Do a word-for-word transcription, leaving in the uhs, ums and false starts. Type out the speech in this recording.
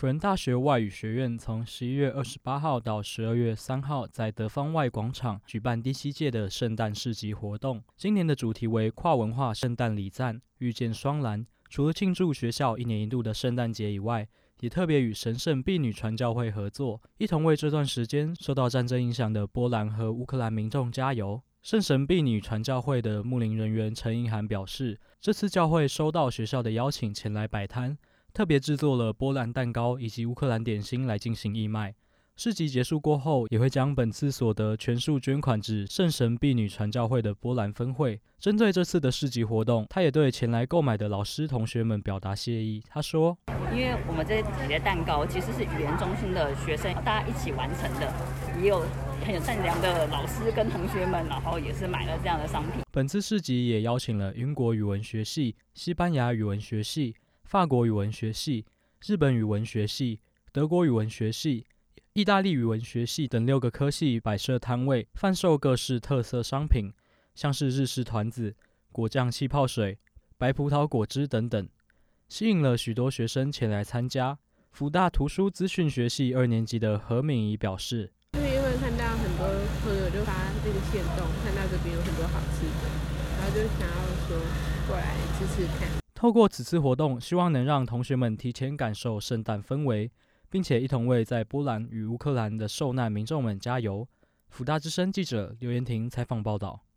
辅仁大学外语学院从十一月二十八号到十二月三号在德芳外广场举办第七届的圣诞市集活动。今年的主题为跨文化圣诞礼赞，遇见双兰。除了庆祝学校一年一度的圣诞节以外，也特别与神圣婢女传教会合作，一同为这段时间受到战争影响的波兰和乌克兰民众加油。圣神婢女传教会的牧灵人员陈英涵表示，这次教会收到学校的邀请前来摆摊，特别制作了波兰蛋糕以及乌克兰点心来进行义卖。市集结束过后，也会将本次所得全数捐款至圣神婢女传教会的波兰分会。针对这次的市集活动，他也对前来购买的老师同学们表达谢意。他说：“ 因为我们这几个蛋糕其实是语言中心的学生大家一起完成的，也有很有善良的老师跟同学们，然后也是买了这样的商品。” 本次市集也邀请了英国语文学系、西班牙语文学系、法国语文学系、日本语文学系、德国语文学系、意大利语文学系等六个科系摆设摊位，贩售各式特色商品，像是日式团子、果酱气泡水、白葡萄果汁等等，吸引了许多学生前来参加。辅大图书资讯学系二年级的何敏仪表示：“ 因为看到很多朋友就发这个限动，看到这边有很多好吃的，然后就想要说过来吃吃看。” 透过此次活动，希望能让同学们提前感受圣诞氛围，并且一同为在波兰与乌克兰的受难民众们加油。辅大之声记者刘延婷采访报道。